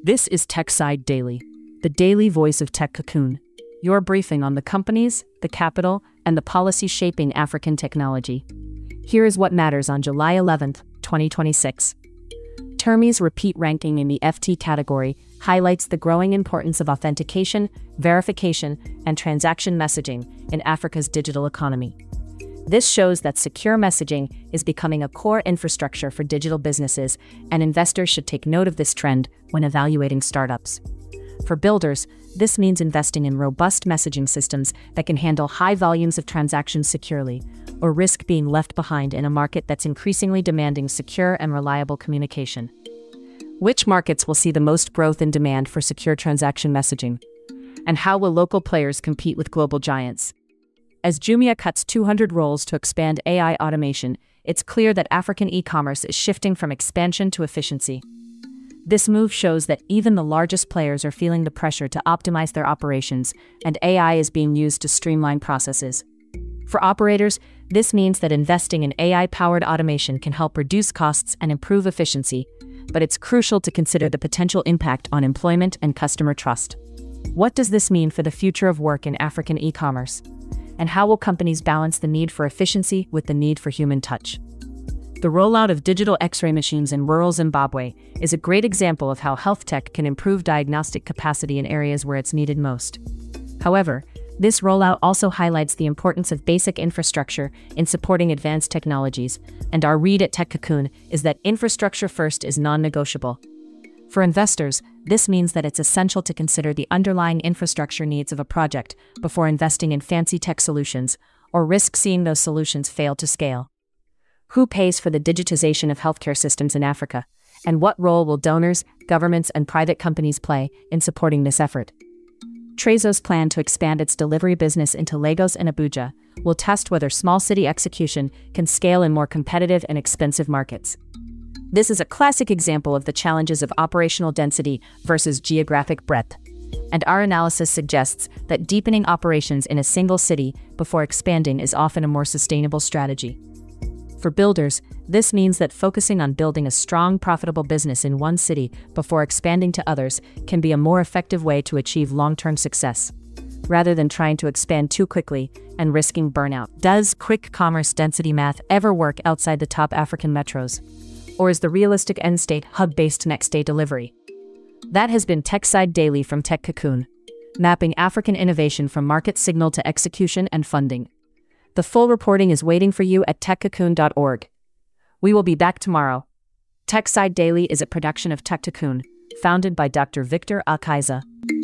This is TechSide Daily, the daily voice of Tech Cocoon, your briefing on the companies, the capital, and the policy shaping African technology. Here is what matters on July 11th, 2026. Termi's repeat ranking in the FT category highlights the growing importance of authentication, verification, and transaction messaging in Africa's digital economy. This shows that secure messaging is becoming a core infrastructure for digital businesses, and investors should take note of this trend when evaluating startups. For builders, this means investing in robust messaging systems that can handle high volumes of transactions securely, or risk being left behind in a market that's increasingly demanding secure and reliable communication. Which markets will see the most growth in demand for secure transaction messaging? And how will local players compete with global giants? As Jumia cuts 200 roles to expand AI automation, it's clear that African e-commerce is shifting from expansion to efficiency. This move shows that even the largest players are feeling the pressure to optimize their operations, and AI is being used to streamline processes. For operators, this means that investing in AI-powered automation can help reduce costs and improve efficiency, but it's crucial to consider the potential impact on employment and customer trust. What does this mean for the future of work in African e-commerce? And how will companies balance the need for efficiency with the need for human touch? The rollout of digital X-ray machines in rural Zimbabwe is a great example of how health tech can improve diagnostic capacity in areas where it's needed most. However, this rollout also highlights the importance of basic infrastructure in supporting advanced technologies, and our read at Tech Cocoon is that infrastructure first is non-negotiable. For investors, this means that it's essential to consider the underlying infrastructure needs of a project before investing in fancy tech solutions, or risk seeing those solutions fail to scale. Who pays for the digitization of healthcare systems in Africa? And what role will donors, governments, and private companies play in supporting this effort? Trezo's plan to expand its delivery business into Lagos and Abuja will test whether small city execution can scale in more competitive and expensive markets. This is a classic example of the challenges of operational density versus geographic breadth, and our analysis suggests that deepening operations in a single city before expanding is often a more sustainable strategy. For builders, this means that focusing on building a strong, profitable business in one city before expanding to others can be a more effective way to achieve long-term success, rather than trying to expand too quickly and risking burnout. Does quick commerce density math ever work outside the top African metros? Or is the realistic end state hub-based next-day delivery? That has been TechSide Daily from Tech Cocoon, mapping African innovation from market signal to execution and funding. The full reporting is waiting for you at techcocoon.org. We will be back tomorrow. TechSide Daily is a production of Tech Cocoon, founded by Dr. Victor Akaiza.